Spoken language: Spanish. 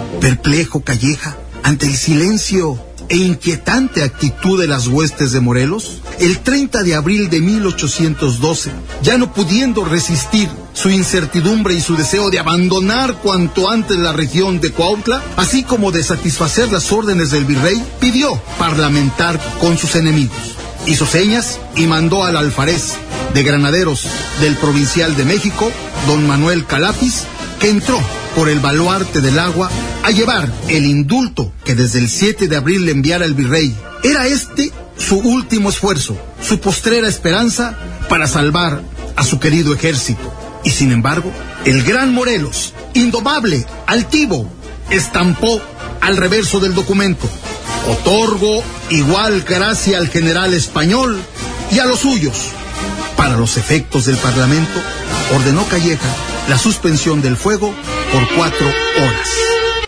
Perplejo Calleja ante el silencio e inquietante actitud de las huestes de Morelos, el 30 de abril de 1812, ya no pudiendo resistir su incertidumbre y su deseo de abandonar cuanto antes la región de Cuautla, así como de satisfacer las órdenes del virrey, pidió parlamentar con sus enemigos. Hizo señas y mandó al alfarés de granaderos del Provincial de México, don Manuel Calapis, que entró por el baluarte del agua a llevar el indulto que desde el 7 de abril le enviara el virrey. Era este su último esfuerzo, su postrera esperanza para salvar a su querido ejército. Y sin embargo, el gran Morelos, indomable, altivo, estampó al reverso del documento: otorgo igual gracia al general español y a los suyos. Para los efectos del Parlamento, ordenó Calleja la suspensión del fuego por 4 horas.